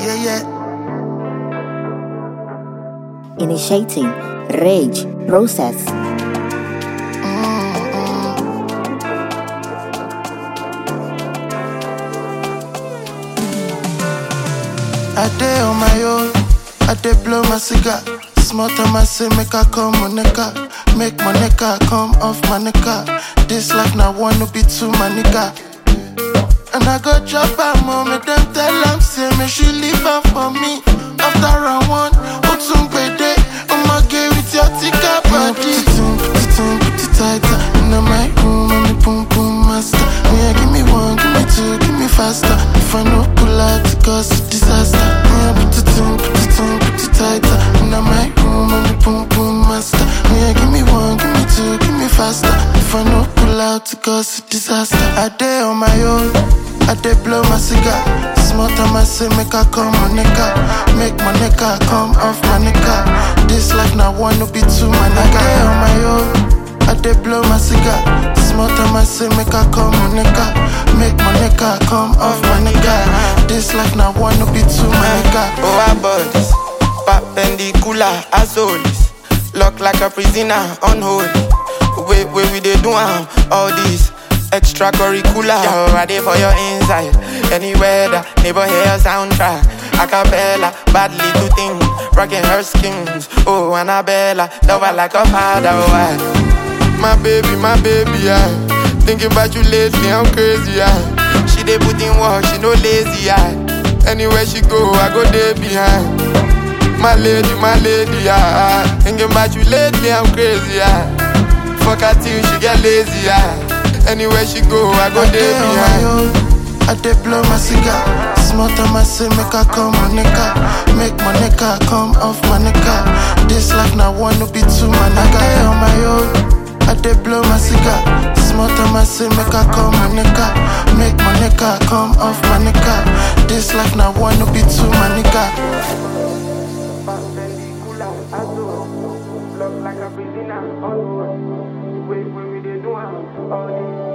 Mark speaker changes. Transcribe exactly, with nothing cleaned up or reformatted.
Speaker 1: yeah, yeah.
Speaker 2: Initiating rage process.
Speaker 1: I day on my own, I day blow my cigar. Small time I say make I come on nigga. Make my nigga come off my nigga. This life now wanna be too my nigga. And I go drop her mom, and them tell am say me she leave her for me. After round one, Otum Bede, I'ma get with your tika body. Put it in, put it in, put it tighter. In my room, I'm the boom boom master. Me I give me one, give me two, give me faster. If I no pull out, it cause a disaster. Me I put it in, put it in, put it tighter. In my room, I'm the boom boom master. Me I give me one, give me two, give me faster. If I no pull out, it cause a disaster. I day on my own, I dey blow my cigar. Small time I say make I come on nigga. Make my nigga come off my nigga. This life now wanna be too my nigga. I dey on my own, I dey blow my cigar. Small time I say make I come on nigga. Make my nigga come off my nigga. This life now wanna be too my nigga.
Speaker 3: Oh, our bodies, perpendicular as always. Lock like a prisoner, unholy. Wait, wait, we dey do am, all these extracurricular. Yo, ready for your inside. Anywhere the neighbor hear soundtrack. Acapella, badly to think. Rocking her skins. Oh, Annabella, love her like a father. Oh, I, my baby, my baby, yeah. Thinking about you lately, I'm crazy, yeah. She dey put in work, she no lazy, yeah. Anywhere she go, I go there behind. My lady, my lady, yeah. Thinking about you lately, I'm crazy, yeah. Fuck her till she get lazy, yeah. Anywhere she go, I go
Speaker 1: I
Speaker 3: there
Speaker 1: dey on
Speaker 3: behind.
Speaker 1: my own, I dey blow my cigar. Small time I say make I come on nigga. Make my nigga come off my nigga. This life now wanna be too my nigga. I dey on my own, I dey blow my cigar. Small time I say make I come on nigga. Make my nigga come off my nigga. This life now wanna be too my nigga.
Speaker 3: Look like a prisoner, all the way. Wait, wait, we dey do am, all this.